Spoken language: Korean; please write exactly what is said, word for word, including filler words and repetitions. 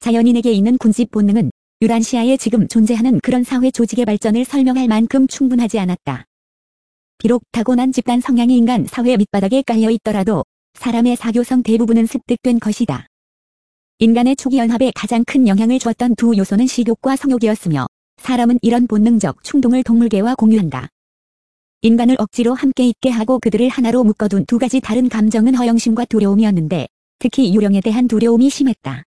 자연인에게 있는 군집 본능은 유란시아에 지금 존재하는 그런 사회 조직의 발전을 설명할 만큼 충분하지 않았다. 비록 타고난 집단 성향이 인간 사회 밑바닥에 깔려 있더라도 사람의 사교성 대부분은 습득된 것이다. 인간의 초기 연합에 가장 큰 영향을 주었던 두 요소는 식욕과 성욕이었으며 사람은 이런 본능적 충동을 동물계와 공유한다. 인간을 억지로 함께 있게 하고 그들을 하나로 묶어둔 두 가지 다른 감정은 허영심과 두려움이었는데 특히 유령에 대한 두려움이 심했다.